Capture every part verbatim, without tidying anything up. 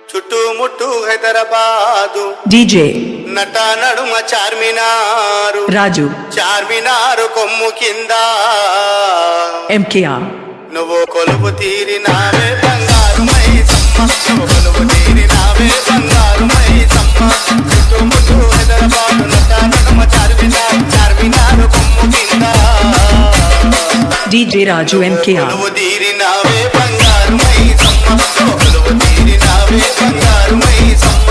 చుట్టుముట్టు హైదరాబాదు డీజే నట నడుమ చార్మినారు రాజు చార్మినారు కొమ్ము కింద ఎంకేఆర్ నువ్వు కొలువు తీరినావే బంగారు మైసమ్మ నువ్వు కొలువు తీరినావే బంగారు మైసమ్మ చుట్టుముట్టు హైదరాబాదు నట నడుమ చార్మినారు చార్మినారు కొమ్ము కింద డీజే రాజు ఎంకేఆర్ కొలువు తీరినావే బంగారు మైసమ్మ నువ్వు కొలువు తీరినావే బంగారు మైసమ్మ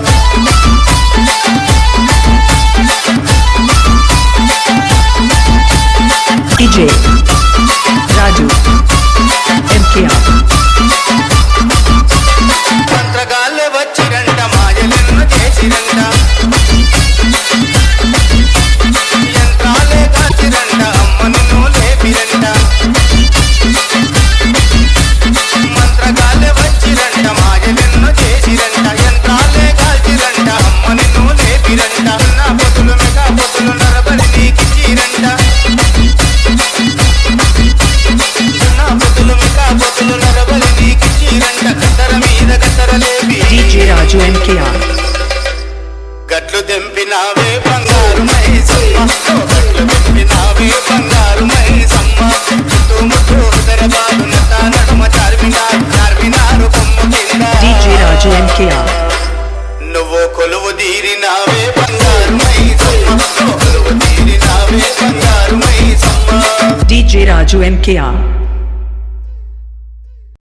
డీజే రాజు ఎంకేఆర్ మంత్రగాళ్ళే వచ్చిరంట మాయలెన్నో చేసిరంట యంత్రాలే కాచిరంట అమ్మను లేపిరంట మంత్రగాళ్ళే వచ్చిరంట మాయలెన్నో చేసిరంట యంత్రాలే కాచిరంట అమ్మను లేపిరంట నా పొతులు మెగా పొతులు నరబలి నీకిచ్చిరంట నా పొతులు మెగా పొతులు నరబలి నీకిచ్చిరంట కత్తర మీద కత్తరలేపి డీజే రాజు ఎంకేఆర్ గట్లు తెంపినావే బంగారు మైసమ్మ గట్లు తెంపినావే బంగారు మైసమ్మ చుట్టుముట్టు హైదరాబాదు నట నడుమ చార్మినారు చార్మినారు కొమ్ము కింద డీజే రాజు ఎంకేఆర్ నువ్వు కొలువు తీరినావే బంగారు మైసమ్మ నువ్వు కొలువు తీరినావే బంగారు మైసమ్మ డీజే రాజు ఎంకేఆర్